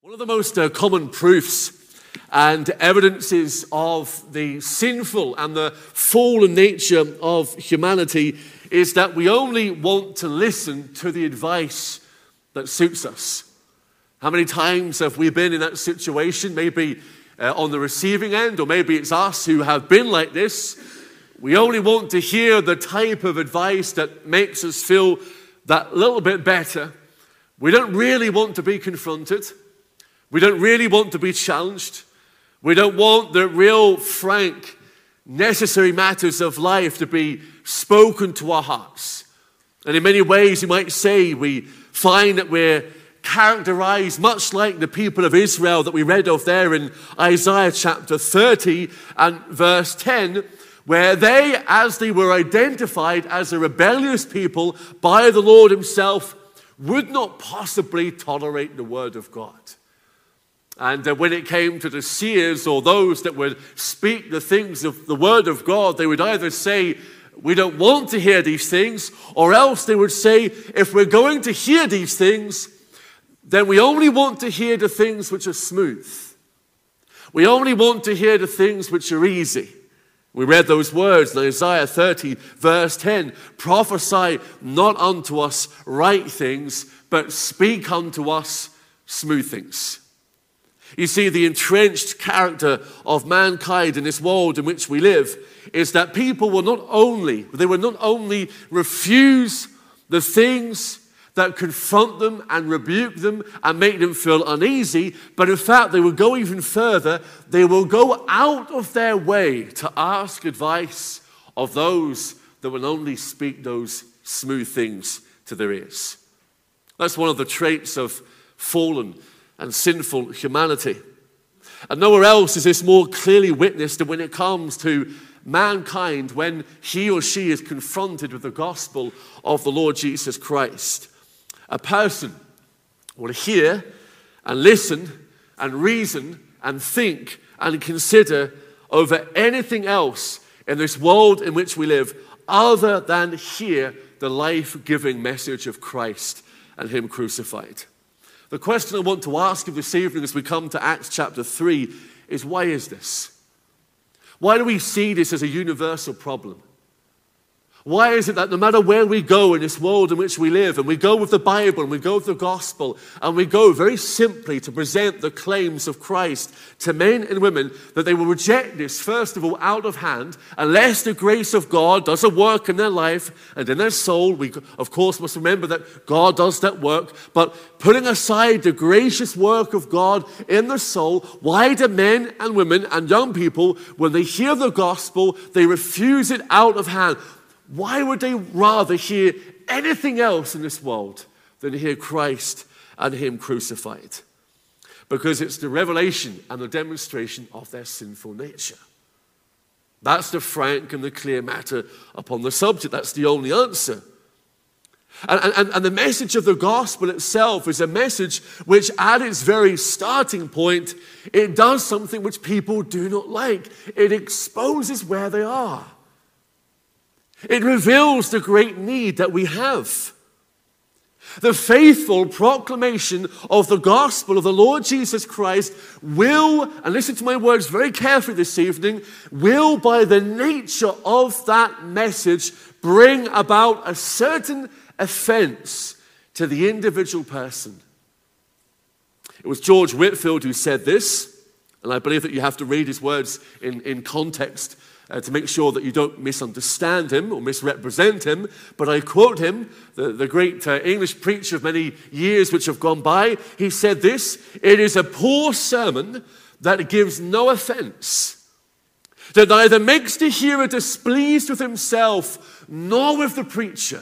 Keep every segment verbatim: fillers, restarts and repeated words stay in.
One of the most uh, common proofs and evidences of the sinful and the fallen nature of humanity is that we only want to listen to the advice that suits us. How many times have we been in that situation, maybe uh, on the receiving end, or maybe it's us who have been like this? We only want to hear the type of advice that makes us feel that little bit better. We don't really want to be confronted. We don't really want to be challenged. We don't want the real, frank, necessary matters of life to be spoken to our hearts. And in many ways, you might say, we find that we're characterized much like the people of Israel that we read of there in Isaiah chapter thirty and verse ten, where they, as they were identified as a rebellious people by the Lord himself, would not possibly tolerate the word of God. And uh, when it came to the seers or those that would speak the things of the word of God, they would either say, we don't want to hear these things, or else they would say, if we're going to hear these things, then we only want to hear the things which are smooth. We only want to hear the things which are easy. We read those words in Isaiah thirty, verse ten, prophesy not unto us right things, but speak unto us smooth things. You see, the entrenched character of mankind in this world in which we live is that people will not only, they will not only refuse the things that confront them and rebuke them and make them feel uneasy, but in fact they will go even further. They will go out of their way to ask advice of those that will only speak those smooth things to their ears. That's one of the traits of fallen and sinful humanity. And nowhere else is this more clearly witnessed than when it comes to mankind when he or she is confronted with the gospel of the Lord Jesus Christ. A person will hear and listen and reason and think and consider over anything else in this world in which we live other than hear the life-giving message of Christ and him crucified. The question I want to ask you this evening as we come to Acts chapter three is, why is this? Why do we see this as a universal problem? Why is it that no matter where we go in this world in which we live, and we go with the Bible, and we go with the gospel, and we go very simply to present the claims of Christ to men and women, that they will reject this, first of all, out of hand, unless the grace of God does a work in their life and in their soul. We, of course, must remember that God does that work, but putting aside the gracious work of God in the soul, why do men and women and young people, when they hear the gospel, they refuse it out of hand? Why would they rather hear anything else in this world than hear Christ and him crucified? Because it's the revelation and the demonstration of their sinful nature. That's the frank and the clear matter upon the subject. That's the only answer. And, and, and the message of the gospel itself is a message which at its very starting point, it does something which people do not like. It exposes where they are. It reveals the great need that we have. The faithful proclamation of the gospel of the Lord Jesus Christ will, and listen to my words very carefully this evening, will by the nature of that message bring about a certain offense to the individual person. It was George Whitefield who said this, and I believe that you have to read his words in, in context Uh, to make sure that you don't misunderstand him or misrepresent him. But I quote him, the, the great uh, English preacher of many years which have gone by. He said this: "It is a poor sermon that gives no offense, that neither makes the hearer displeased with himself nor with the preacher."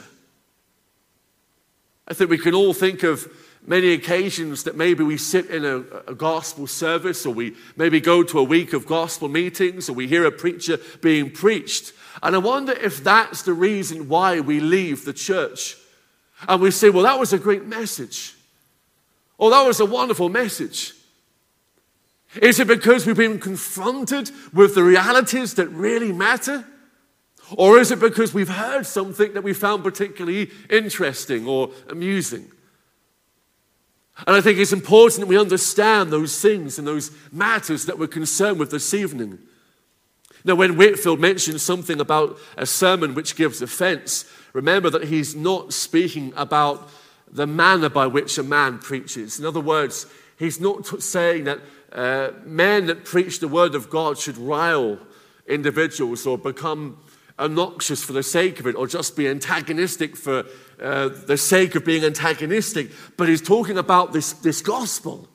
I think we can all think of many occasions that maybe we sit in a, a gospel service, or we maybe go to a week of gospel meetings, or we hear a preacher being preached. And I wonder if that's the reason why we leave the church. And we say, well, that was a great message. Oh, that was a wonderful message. Is it because we've been confronted with the realities that really matter? Or is it because we've heard something that we found particularly interesting or amusing? And I think it's important that we understand those things and those matters that we're concerned with this evening. Now, when Whitefield mentions something about a sermon which gives offense, remember that he's not speaking about the manner by which a man preaches. In other words, he's not t- saying that uh, men that preach the word of God should rile individuals or become obnoxious for the sake of it, or just be antagonistic for uh, the sake of being antagonistic. But he's talking about this, this gospel.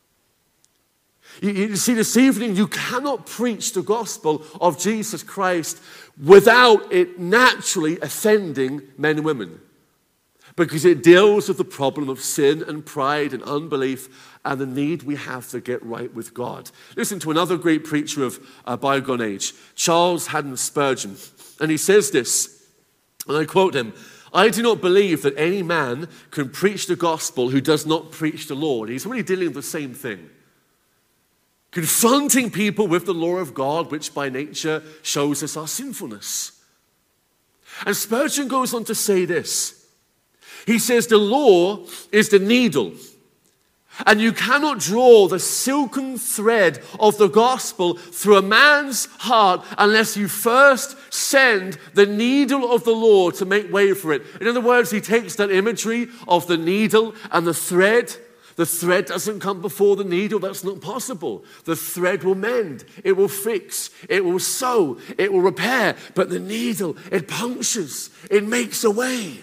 You, you see, this evening, you cannot preach the gospel of Jesus Christ without it naturally offending men and women, because it deals with the problem of sin and pride and unbelief and the need we have to get right with God. Listen to another great preacher of a bygone age, Charles Haddon Spurgeon. And he says this, and I quote him, "I do not believe that any man can preach the gospel who does not preach the Lord." He's really dealing with the same thing. Confronting people with the law of God, which by nature shows us our sinfulness. And Spurgeon goes on to say this. He says, the law is the needle, and you cannot draw the silken thread of the gospel through a man's heart unless you first send the needle of the law to make way for it. In other words, he takes that imagery of the needle and the thread. The thread doesn't come before the needle. That's not possible. The thread will mend. It will fix. It will sew. It will repair. But the needle, it punctures. It makes a way.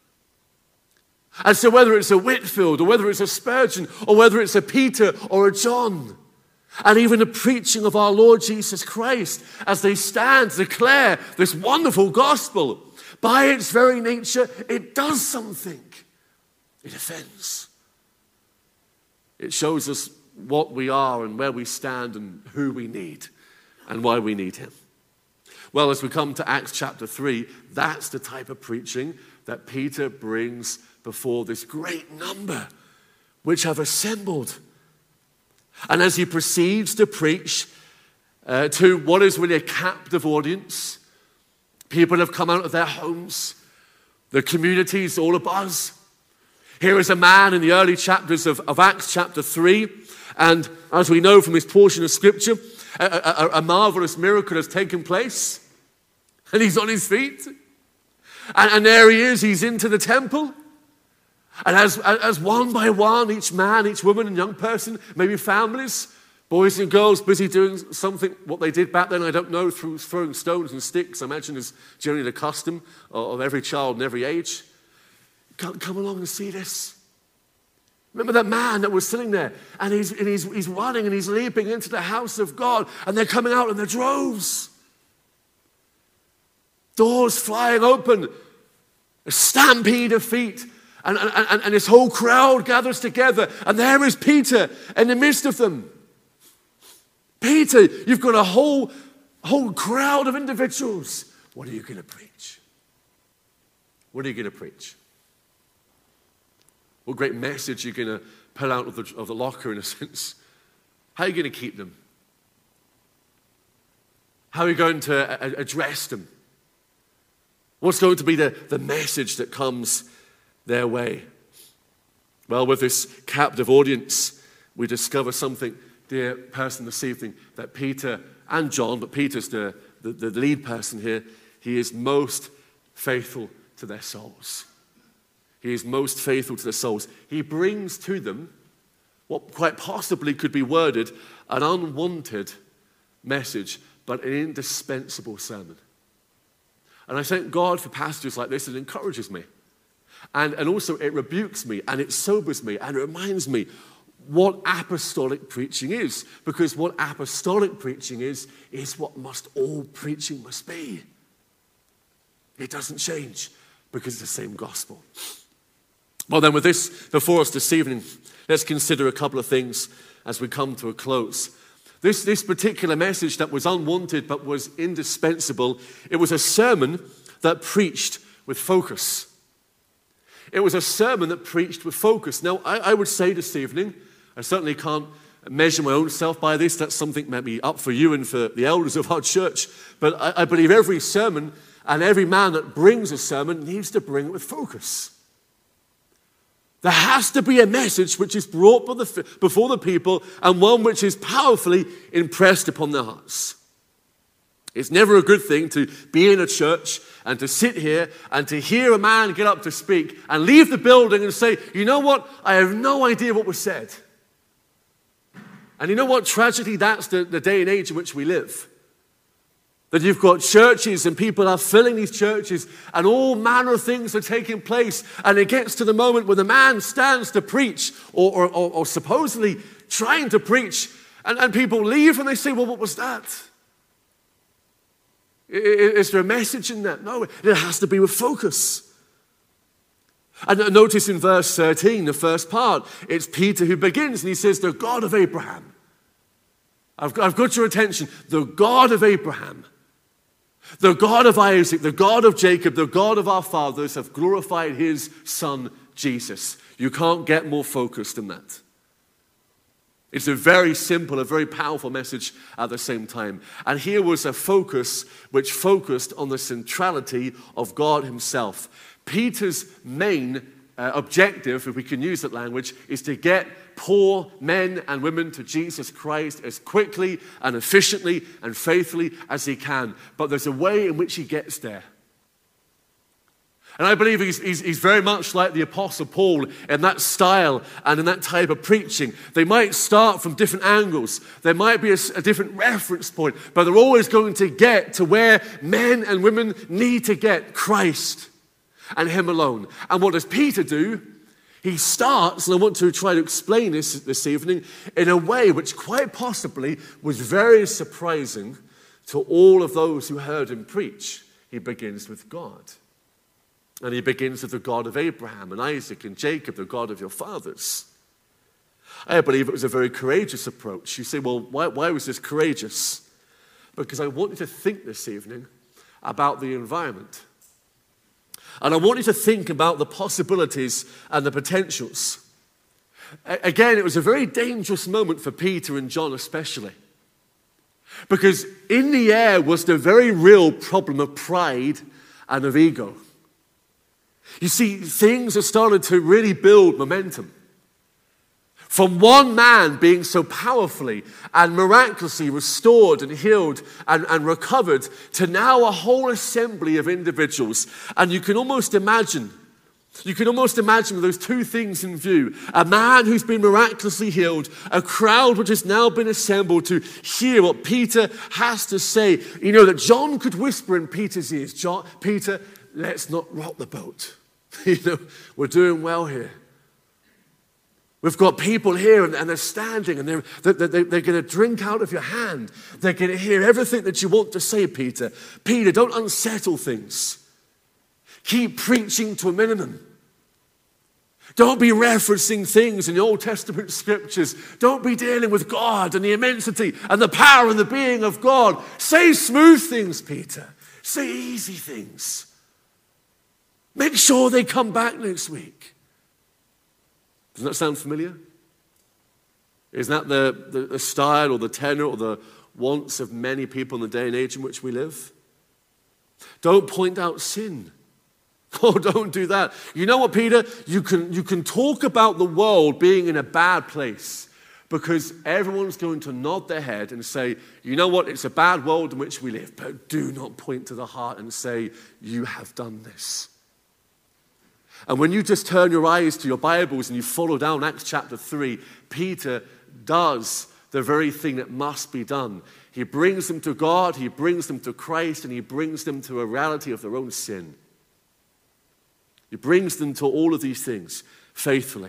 And so whether it's a Whitefield, or whether it's a Spurgeon, or whether it's a Peter or a John, and even the preaching of our Lord Jesus Christ, as they stand to declare this wonderful gospel, by its very nature, it does something. It offends. It shows us what we are and where we stand and who we need and why we need him. Well, as we come to Acts chapter three, that's the type of preaching that Peter brings before this great number which have assembled. And as he proceeds to preach uh, to what is really a captive audience, people have come out of their homes, the community's all abuzz. Here is a man in the early chapters of, of Acts chapter three, and as we know from this portion of scripture, a, a, a marvelous miracle has taken place, and he's on his feet, and, and there he is, he's into the temple. And as, as one by one, each man, each woman and young person, maybe families, boys and girls busy doing something, what they did back then, I don't know, through throwing stones and sticks, I imagine is generally the custom of every child in every age. Come, come along and see this. Remember that man that was sitting there, and he's, and he's, he's running and he's leaping into the house of God, and they're coming out in their droves. Doors flying open, a stampede of feet. And, and, and this whole crowd gathers together, and there is Peter in the midst of them. Peter, you've got a whole, whole crowd of individuals. What are you going to preach? What are you going to preach? What great message are you going to pull out of the, of the locker, in a sense? How are you going to keep them? How are you going to address them? What's going to be the, the message that comes their way? Well, with this captive audience, we discover something, dear person, this evening, that Peter and John, but Peter's the, the, the lead person here, he is most faithful to their souls. He is most faithful to their souls. He brings to them what quite possibly could be worded an unwanted message, but an indispensable sermon. And I thank God for passages like this. It encourages me. And, and also it rebukes me, and it sobers me, and it reminds me what apostolic preaching is. Because what apostolic preaching is, is what must all preaching must be. It doesn't change because it's the same gospel. Well then, with this before us this evening, let's consider a couple of things as we come to a close. This, this particular message that was unwanted but was indispensable, it was a sermon that preached with focus. It was a sermon that preached with focus. Now, I, I would say this evening, I certainly can't measure my own self by this. That's something maybe up for you and for the elders of our church. But I, I believe every sermon and every man that brings a sermon needs to bring it with focus. There has to be a message which is brought before the people and one which is powerfully impressed upon their hearts. It's never a good thing to be in a church and to sit here and to hear a man get up to speak and leave the building and say, you know what, I have no idea what was said. And you know what tragedy, that's the, the day and age in which we live. That you've got churches and people are filling these churches and all manner of things are taking place. And it gets to the moment where the man stands to preach or, or, or, or supposedly trying to preach and, and people leave and they say, well, what was that? Is there a message in that? No, it has to be with focus. And notice in verse thirteen, the first part, it's Peter who begins and he says, the God of Abraham. I've got, I've got your attention. The God of Abraham. The God of Isaac, the God of Jacob, the God of our fathers have glorified his son, Jesus. You can't get more focused than that. It's a very simple, a very powerful message at the same time. And here was a focus which focused on the centrality of God himself. Peter's main uh, objective, if we can use that language, is to get poor men and women to Jesus Christ as quickly and efficiently and faithfully as he can. But there's a way in which he gets there. And I believe he's, he's, he's very much like the Apostle Paul in that style and in that type of preaching. They might start from different angles. There might be a, a different reference point, but they're always going to get to where men and women need to get: Christ and him alone. And what does Peter do? He starts, and I want to try to explain this this evening, in a way which quite possibly was very surprising to all of those who heard him preach. He begins with God. And he begins with the God of Abraham and Isaac and Jacob, the God of your fathers. I believe it was a very courageous approach. You say, well, why, why was this courageous? Because I want you to think this evening about the environment. And I want you to think about the possibilities and the potentials. Again, it was a very dangerous moment for Peter and John especially. Because in the air was the very real problem of pride and of ego. You see, things have started to really build momentum. From one man being so powerfully and miraculously restored and healed and, and recovered to now a whole assembly of individuals. And you can almost imagine, you can almost imagine those two things in view. A man who's been miraculously healed, a crowd which has now been assembled to hear what Peter has to say. You know, that John could whisper in Peter's ears, John, Peter, let's not rock the boat. You know, we're doing well here. We've got people here and, and they're standing and they're, they're, they're, they're going to drink out of your hand. They're going to hear everything that you want to say, Peter. Peter, don't unsettle things. Keep preaching to a minimum. Don't be referencing things in the Old Testament scriptures. Don't be dealing with God and the immensity and the power and the being of God. Say smooth things, Peter. Say easy things. Make sure they come back next week. Does that sound familiar? Isn't that the, the, the style or the tenor or the wants of many people in the day and age in which we live? Don't point out sin. Oh, don't do that. You know what, Peter? You can, you can talk about the world being in a bad place because everyone's going to nod their head and say, you know what, it's a bad world in which we live, but do not point to the heart and say, you have done this. And when you just turn your eyes to your Bibles and you follow down Acts chapter three, Peter does the very thing that must be done. He brings them to God, he brings them to Christ, and he brings them to a reality of their own sin. He brings them to all of these things faithfully.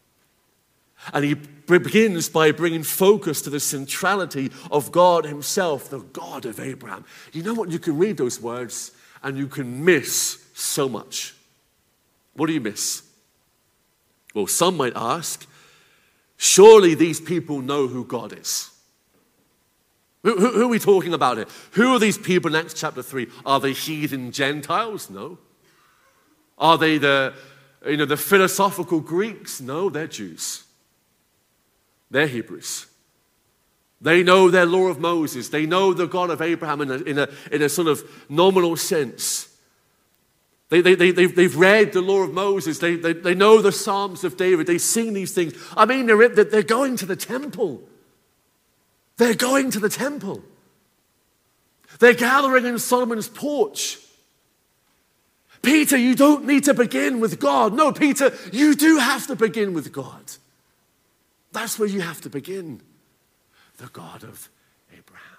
And he begins by bringing focus to the centrality of God himself, the God of Abraham. You know what? You can read those words and you can miss so much. What do you miss? Well, some might ask, surely these people know who God is. Who, who, who are we talking about here? Who are these people in Acts chapter three? Are they heathen Gentiles? No. Are they the, you know, the philosophical Greeks? No, they're Jews. They're Hebrews. They know their law of Moses. They know the God of Abraham in a, in a, in a sort of nominal sense. They, they, they, they've, they've read the law of Moses. They, they, they know the Psalms of David. They've seen these things. I mean, they're, they're going to the temple. They're going to the temple. They're gathering in Solomon's porch. Peter, you don't need to begin with God. No, Peter, you do have to begin with God. That's where you have to begin. The God of Abraham.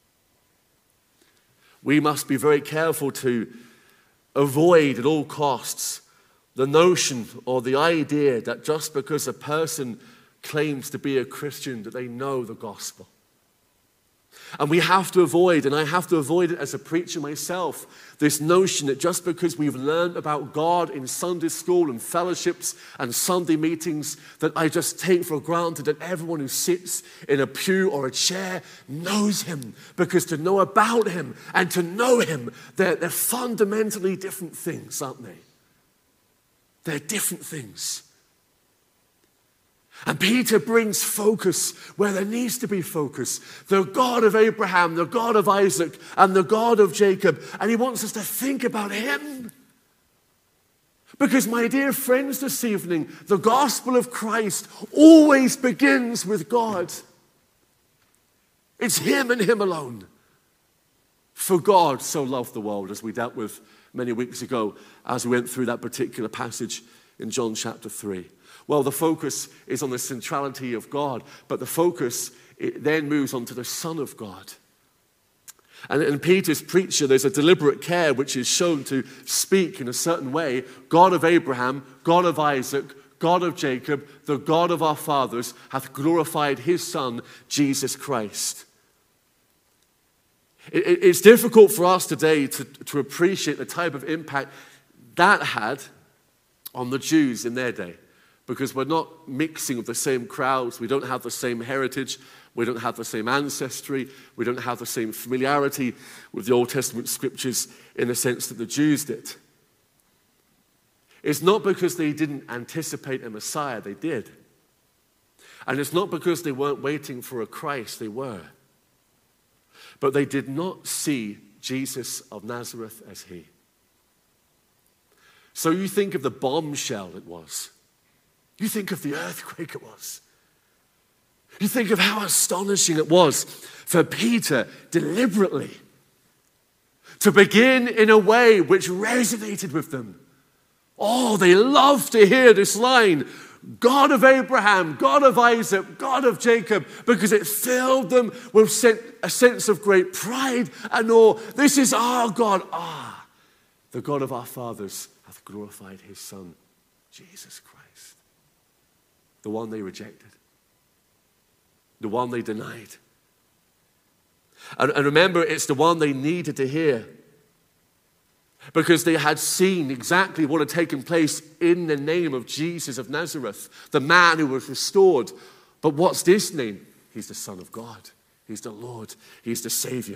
We must be very careful to avoid at all costs the notion or the idea that just because a person claims to be a Christian that they know the gospel. And we have to avoid, and I have to avoid it as a preacher myself, this notion that just because we've learned about God in Sunday school and fellowships and Sunday meetings, that I just take for granted that everyone who sits in a pew or a chair knows him. Because to know about him and to know him, they're, they're fundamentally different things, aren't they? They're different things. And Peter brings focus where there needs to be focus. The God of Abraham, the God of Isaac, and the God of Jacob. And he wants us to think about him. Because, my dear friends, this evening, the gospel of Christ always begins with God. It's him and him alone. For God so loved the world, as we dealt with many weeks ago, as we went through that particular passage in John chapter three. Well, the focus is on the centrality of God, but the focus it then moves on to the Son of God. And in Peter's preacher, there's a deliberate care which is shown to speak in a certain way. God of Abraham, God of Isaac, God of Jacob, the God of our fathers, hath glorified his Son, Jesus Christ. It, it, it's difficult for us today to, to appreciate the type of impact that had on the Jews in their day. Because we're not mixing with the same crowds, we don't have the same heritage, we don't have the same ancestry, we don't have the same familiarity with the Old Testament scriptures in the sense that the Jews did. It's not because they didn't anticipate a Messiah, they did. And it's not because they weren't waiting for a Christ, they were. But they did not see Jesus of Nazareth as he. So you think of the bombshell it was. You think of the earthquake it was. You think of how astonishing it was for Peter deliberately to begin in a way which resonated with them. Oh, they loved to hear this line, God of Abraham, God of Isaac, God of Jacob, because it filled them with a sense of great pride and awe. This is our God. Ah, the God of our fathers hath glorified his Son, Jesus Christ. The one they rejected. The one they denied. And, and remember, it's the one they needed to hear. Because they had seen exactly what had taken place in the name of Jesus of Nazareth, the man who was restored. But what's this name? He's the Son of God. He's the Lord. He's the Savior.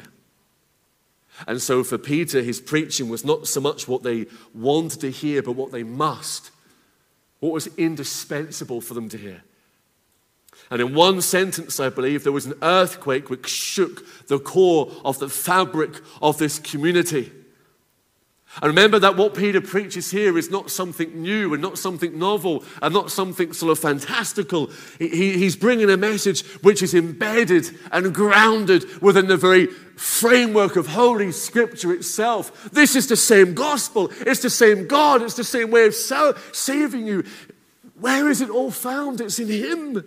And so for Peter, his preaching was not so much what they wanted to hear, but what they must. What was indispensable for them to hear. And in one sentence, I believe, there was an earthquake which shook the core of the fabric of this community. And remember that what Peter preaches here is not something new and not something novel and not something sort of fantastical. He, he's bringing a message which is embedded and grounded within the very framework of Holy Scripture itself. This is the same gospel. It's the same God. It's the same way of saving you. Where is it all found? It's in him.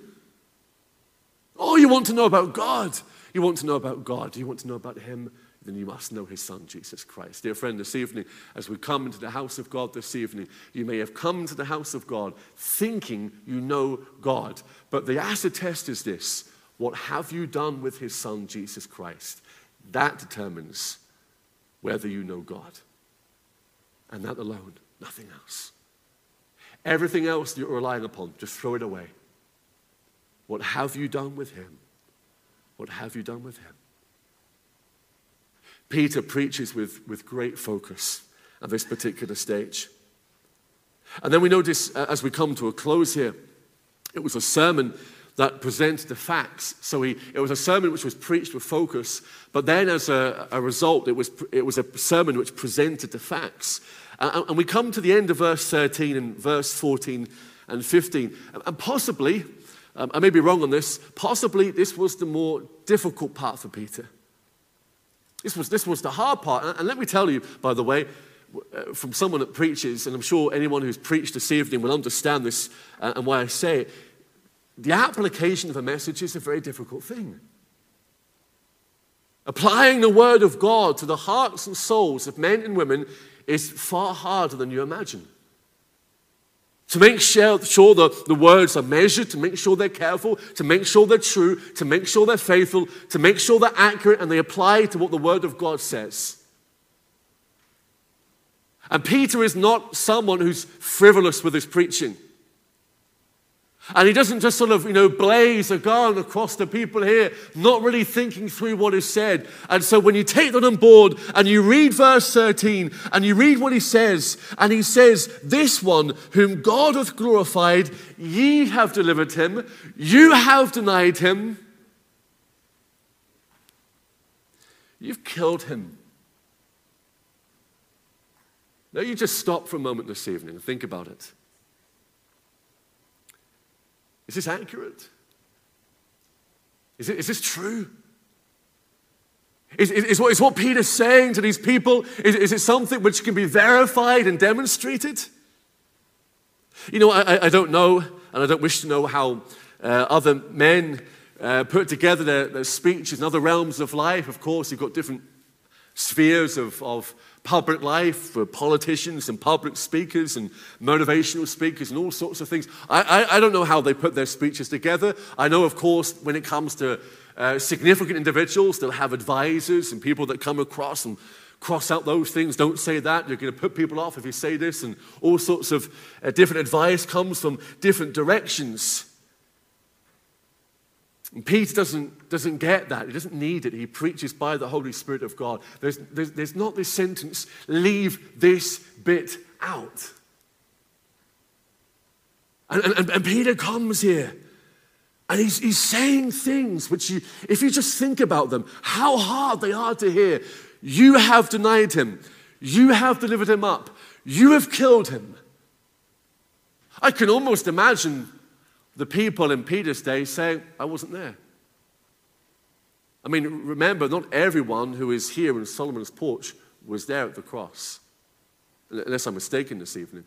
Oh, you want to know about God. You want to know about God. You want to know about him. Then you must know his Son, Jesus Christ. Dear friend, this evening, as we come into the house of God this evening, you may have come to the house of God thinking you know God. But the acid test is this. What have you done with his Son, Jesus Christ? That determines whether you know God. And that alone, nothing else. Everything else that you're relying upon, just throw it away. What have you done with him? What have you done with him? Peter preaches with, with great focus at this particular stage. And then we notice, uh, as we come to a close here, it was a sermon that presented the facts. So he, it was a sermon which was preached with focus, but then as a, a result, it was, it was a sermon which presented the facts. And we come to the end of verse thirteen and verse fourteen and fifteen. And possibly, um, I may be wrong on this, possibly this was the more difficult part for Peter. This was, this was the hard part. And let me tell you, by the way, from someone that preaches, and I'm sure anyone who's preached this evening will understand this uh, and why I say it, the application of a message is a very difficult thing. Applying the word of God to the hearts and souls of men and women is far harder than you imagine. To make sure, sure the, the words are measured, to make sure they're careful, to make sure they're true, to make sure they're faithful, to make sure they're accurate and they apply to what the word of God says. And Peter is not someone who's frivolous with his preaching. And he doesn't just sort of, you know, blaze a gun across the people here, not really thinking through what is said. And so when you take that on board and you read verse thirteen and you read what he says, and he says, this one whom God hath glorified, ye have delivered him, you have denied him, you've killed him. Now you just stop for a moment this evening and think about it. Is this accurate? Is, it, is this true? Is, is, is, what, is what Peter's saying to these people, is, is it something which can be verified and demonstrated? You know, I, I don't know, and I don't wish to know how uh, other men uh, put together their, their speeches in other realms of life. Of course, you've got different spheres of, of public life for politicians and public speakers and motivational speakers and all sorts of things. I, I, I don't know how they put their speeches together. I know, of course, when it comes to uh, significant individuals, they'll have advisors and people that come across and cross out those things. Don't say that. You're going to put people off if you say this. And all sorts of uh, different advice comes from different directions. And Peter doesn't, doesn't get that. He doesn't need it. He preaches by the Holy Spirit of God. There's, there's, there's not this sentence, leave this bit out. And, and, and Peter comes here, and he's, he's saying things which, you, if you just think about them, how hard they are to hear. You have denied him. You have delivered him up. You have killed him. I can almost imagine the people in Peter's day saying, I wasn't there. I mean, remember, not everyone who is here in Solomon's porch was there at the cross, unless I'm mistaken this evening.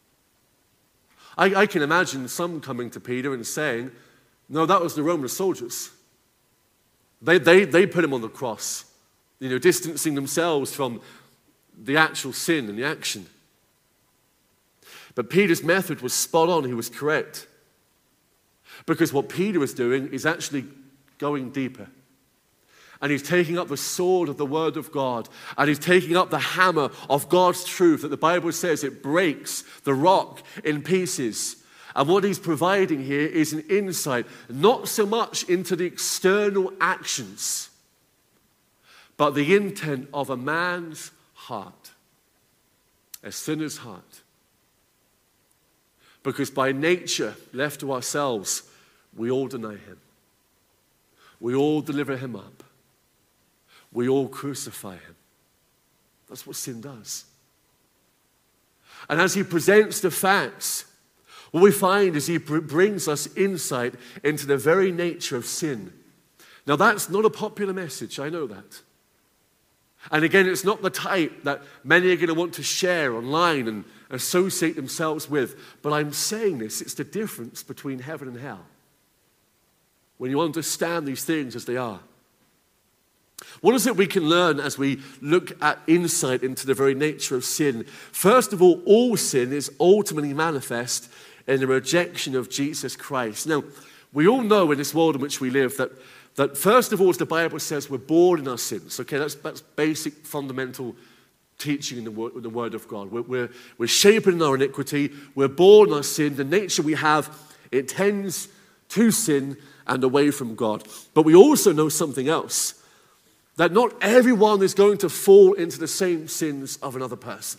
I, I can imagine some coming to Peter and saying, no, that was the Roman soldiers. They, they, they put him on the cross, you know, distancing themselves from the actual sin and the action. But Peter's method was spot on. He was correct. Because what Peter is doing is actually going deeper. And he's taking up the sword of the word of God. And he's taking up the hammer of God's truth that the Bible says it breaks the rock in pieces. And what he's providing here is an insight, not so much into the external actions, but the intent of a man's heart, a sinner's heart. Because by nature, left to ourselves, we all deny him. We all deliver him up. We all crucify him. That's what sin does. And as he presents the facts, what we find is he brings us insight into the very nature of sin. Now that's not a popular message, I know that. And again, it's not the type that many are going to want to share online and associate themselves with. But I'm saying this, it's the difference between heaven and hell. When you understand these things as they are. What is it we can learn as we look at insight into the very nature of sin? First of all, all sin is ultimately manifest in the rejection of Jesus Christ. Now, we all know in this world in which we live that, that first of all, as the Bible says, we're born in our sins. Okay, that's, that's basic, fundamental teaching in the word, in the word of God. We're, we're, we're shaped in our iniquity. We're born in our sin. The nature we have, it tends to sin and away from God. But we also know something else, that not everyone is going to fall into the same sins of another person.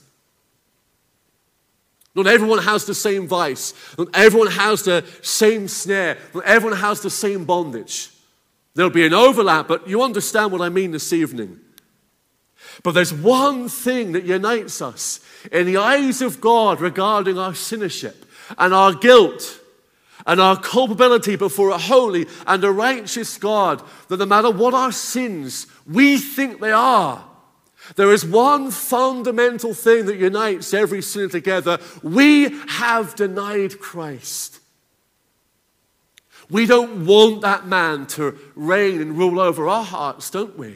Not everyone has the same vice. Not everyone has the same snare. Not everyone has the same bondage. There'll be an overlap, but you understand what I mean this evening. But there's one thing that unites us in the eyes of God regarding our sinnership and our guilt and our culpability before a holy and a righteous God, that no matter what our sins we think they are, there is one fundamental thing that unites every sinner together. We have denied Christ. We don't want that man to reign and rule over our hearts, don't we?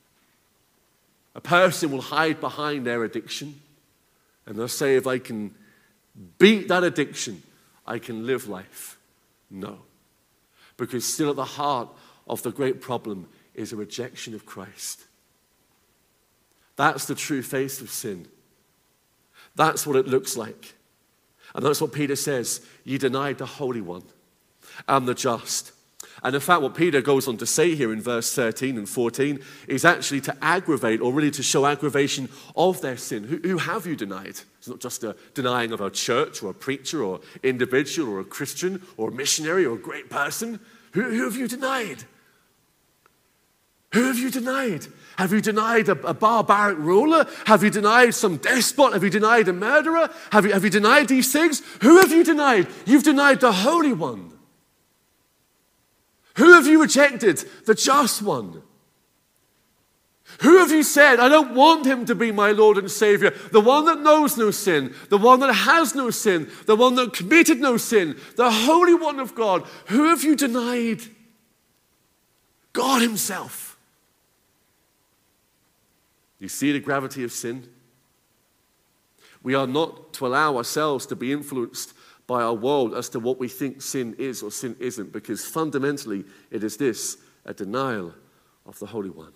A person will hide behind their addiction and they'll say, if I can beat that addiction, I can live life. No. Because still at the heart of the great problem is a rejection of Christ. That's the true face of sin. That's what it looks like. And that's what Peter says. You denied the Holy One and the just. And in fact, what Peter goes on to say here in verse thirteen and fourteen is actually to aggravate, or really to show aggravation of their sin. Who, who have you denied? It's not just a denying of a church or a preacher or individual or a Christian or a missionary or a great person. Who, who have you denied? Who have you denied? Have you denied a, a barbaric ruler? Have you denied some despot? Have you denied a murderer? Have you, have you denied these things? Who have you denied? You've denied the Holy One. Who have you rejected? The Just One. Who have you said, I don't want him to be my Lord and Savior? The one that knows no sin, the one that has no sin, the one that committed no sin, the Holy One of God. Who have you denied? God himself. You see the gravity of sin? We are not to allow ourselves to be influenced by our world as to what we think sin is or sin isn't, because fundamentally it is this, a denial of the Holy One.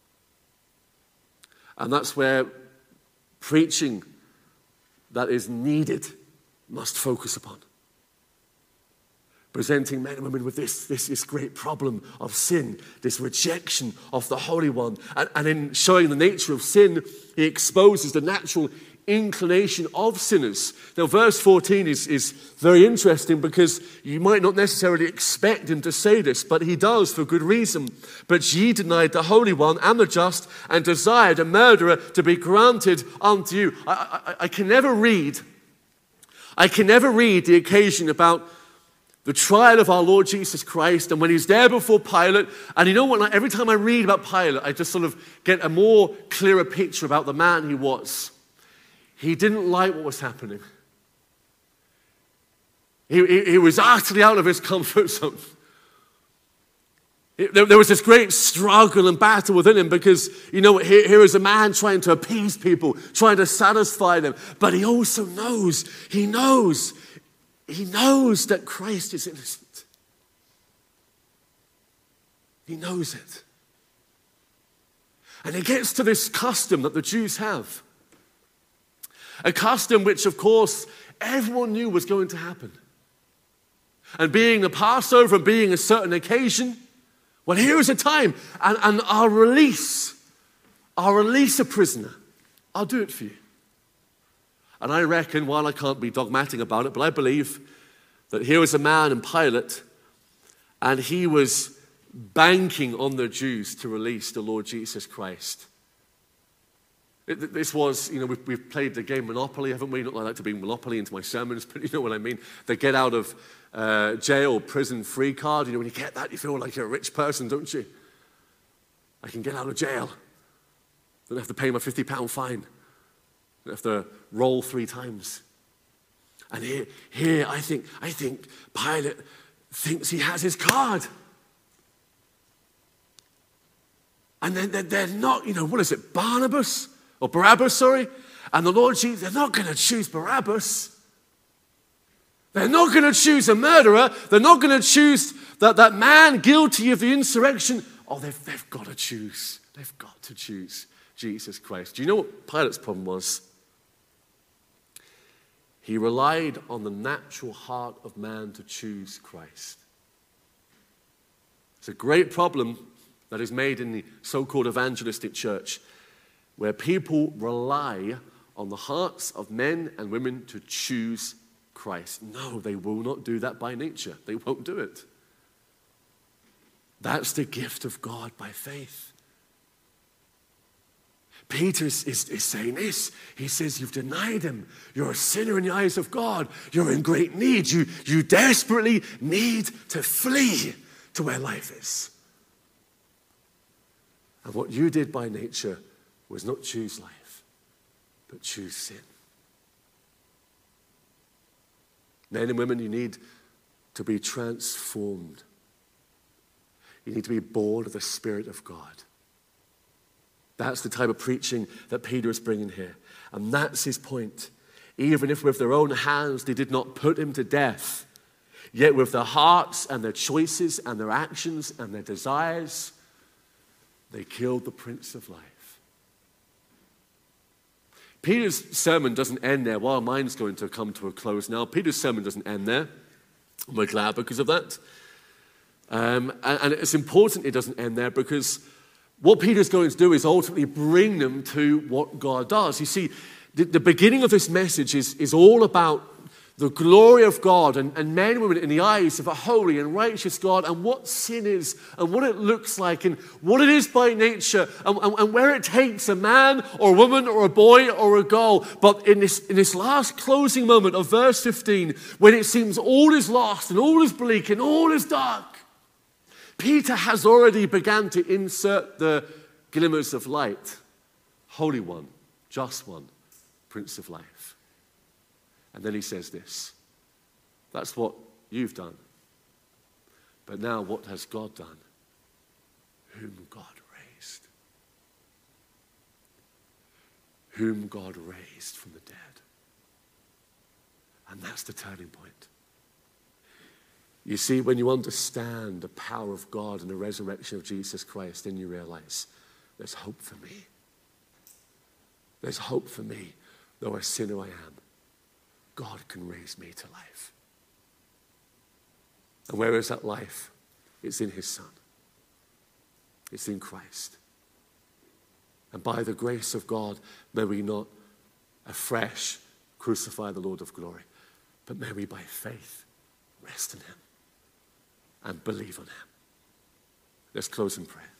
And that's where preaching that is needed must focus upon. Presenting men and women with this, this, this great problem of sin, this rejection of the Holy One. And, and in showing the nature of sin, he exposes the natural inclination of sinners. Now, verse fourteen is, is very interesting because you might not necessarily expect him to say this, but he does for good reason. But ye denied the Holy One and the just, and desired a murderer to be granted unto you. I, I, I can never read, I can never read the occasion about the trial of our Lord Jesus Christ, and when he's there before Pilate, and you know what, like, every time I read about Pilate, I just sort of get a more clearer picture about the man he was. He didn't like what was happening. He, he, he was utterly out of his comfort zone. It, there, there was this great struggle and battle within him because, you know, here, here is a man trying to appease people, trying to satisfy them, but he also knows, he knows, he knows that Christ is innocent. He knows it. And he gets to this custom that the Jews have. A custom which, of course, everyone knew was going to happen. And being the Passover and being a certain occasion, well, here is a time, and, and I'll release, I'll release a prisoner. I'll do it for you. And I reckon, while I can't be dogmatic about it, but I believe that here was a man in Pilate, and he was banking on the Jews to release the Lord Jesus Christ. It, this was, you know, we've, we've played the game Monopoly, haven't we? Not that I like to bring Monopoly into my sermons, but you know what I mean. The get out of uh, jail, prison free card. You know, when you get that, you feel like you're a rich person, don't you? I can get out of jail. Don't have to pay my fifty pound fine. Don't have to roll three times. And here, here, I think, I think Pilate thinks he has his card. And then they're, they're not, you know, what is it, Barnabas? Or Barabbas, sorry. And the Lord Jesus, they're not going to choose Barabbas. They're not going to choose a murderer. They're not going to choose that, that man guilty of the insurrection. Oh, they've, they've got to choose. They've got to choose Jesus Christ. Do you know what Pilate's problem was? He relied on the natural heart of man to choose Christ. It's a great problem that is made in the so-called evangelistic church, where people rely on the hearts of men and women to choose Christ. No, they will not do that by nature. They won't do it. That's the gift of God by faith. Peter is, is, is saying this. He says, you've denied him. You're a sinner in the eyes of God. You're in great need. You, you desperately need to flee to where life is. And what you did by nature was not choose life, but choose sin. Men and women, you need to be transformed. You need to be born of the Spirit of God. That's the type of preaching that Peter is bringing here. And that's his point. Even if with their own hands they did not put him to death, yet with their hearts and their choices and their actions and their desires, they killed the Prince of Life. Peter's sermon doesn't end there. While mine's going to come to a close now, Peter's sermon doesn't end there. We're glad because of that. Um, and, and it's important it doesn't end there, because what Peter's going to do is ultimately bring them to what God does. You see, the, the beginning of this message is, is all about the glory of God and, and men and women in the eyes of a holy and righteous God, and what sin is and what it looks like and what it is by nature, and, and, and where it takes a man or a woman or a boy or a girl. But in this, in this last closing moment of verse fifteen, when it seems all is lost and all is bleak and all is dark, Peter has already begun to insert the glimmers of light. Holy One, Just One, Prince of Life. And then he says this, that's what you've done. But now what has God done? Whom God raised. Whom God raised from the dead. And that's the turning point. You see, when you understand the power of God and the resurrection of Jesus Christ, then you realize there's hope for me. There's hope for me, though a sinner I am. God can raise me to life. And where is that life? It's in his Son. It's in Christ. And by the grace of God, may we not afresh crucify the Lord of glory, but may we by faith rest in him and believe on him. Let's close in prayer.